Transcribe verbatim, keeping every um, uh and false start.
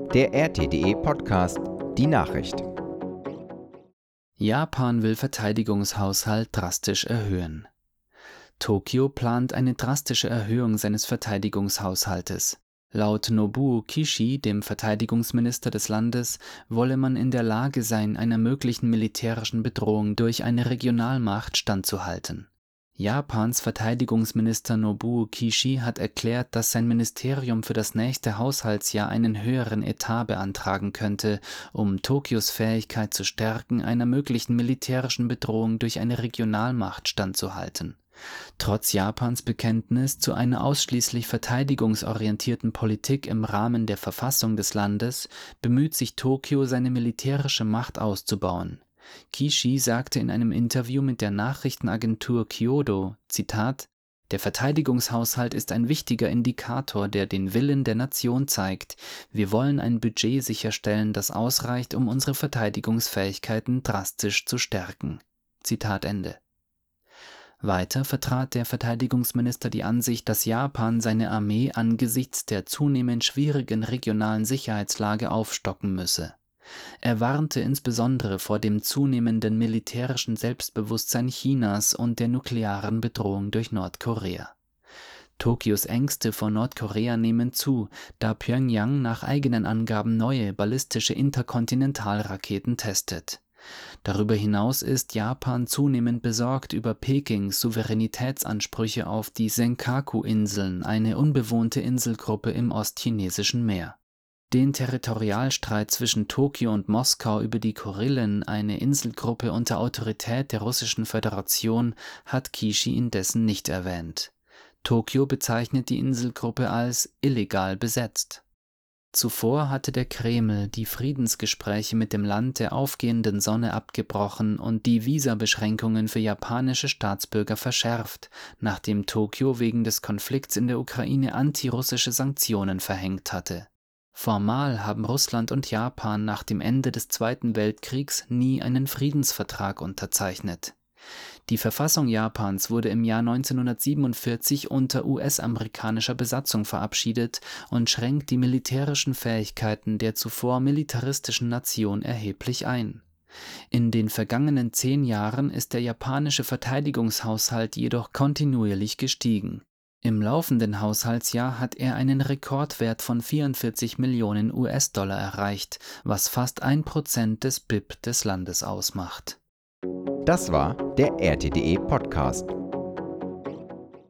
Der R T D E Podcast, die Nachricht. Japan will Verteidigungshaushalt drastisch erhöhen. Tokio plant eine drastische Erhöhung seines Verteidigungshaushaltes. Laut Nobuo Kishi, dem Verteidigungsminister des Landes, wolle man in der Lage sein, einer möglichen militärischen Bedrohung durch eine Regionalmacht standzuhalten. Japans Verteidigungsminister Nobuo Kishi hat erklärt, dass sein Ministerium für das nächste Haushaltsjahr einen höheren Etat beantragen könnte, um Tokios Fähigkeit zu stärken, einer möglichen militärischen Bedrohung durch eine Regionalmacht standzuhalten. Trotz Japans Bekenntnis zu einer ausschließlich verteidigungsorientierten Politik im Rahmen der Verfassung des Landes bemüht sich Tokio, seine militärische Macht auszubauen. Kishi sagte in einem Interview mit der Nachrichtenagentur Kyodo, Zitat, „Der Verteidigungshaushalt ist ein wichtiger Indikator, der den Willen der Nation zeigt. Wir wollen ein Budget sicherstellen, das ausreicht, um unsere Verteidigungsfähigkeiten drastisch zu stärken." Zitat Ende. Weiter vertrat der Verteidigungsminister die Ansicht, dass Japan seine Armee angesichts der zunehmend schwierigen regionalen Sicherheitslage aufstocken müsse. Er warnte insbesondere vor dem zunehmenden militärischen Selbstbewusstsein Chinas und der nuklearen Bedrohung durch Nordkorea. Tokios Ängste vor Nordkorea nehmen zu, da Pjöngjang nach eigenen Angaben neue ballistische Interkontinentalraketen testet. Darüber hinaus ist Japan zunehmend besorgt über Pekings Souveränitätsansprüche auf die Senkaku-Inseln, eine unbewohnte Inselgruppe im ostchinesischen Meer. Den Territorialstreit zwischen Tokio und Moskau über die Kurillen, eine Inselgruppe unter Autorität der Russischen Föderation, hat Kishi indessen nicht erwähnt. Tokio bezeichnet die Inselgruppe als illegal besetzt. Zuvor hatte der Kreml die Friedensgespräche mit dem Land der aufgehenden Sonne abgebrochen und die Visabeschränkungen für japanische Staatsbürger verschärft, nachdem Tokio wegen des Konflikts in der Ukraine antirussische Sanktionen verhängt hatte. Formal haben Russland und Japan nach dem Ende des Zweiten Weltkriegs nie einen Friedensvertrag unterzeichnet. Die Verfassung Japans wurde im Jahr neunzehnhundertsiebenundvierzig unter U S-amerikanischer Besatzung verabschiedet und schränkt die militärischen Fähigkeiten der zuvor militaristischen Nation erheblich ein. In den vergangenen zehn Jahren ist der japanische Verteidigungshaushalt jedoch kontinuierlich gestiegen. Im laufenden Haushaltsjahr hat er einen Rekordwert von vierundvierzig Millionen U S-Dollar erreicht, was fast ein Prozent des B I P des Landes ausmacht. Das war der R T D E Podcast.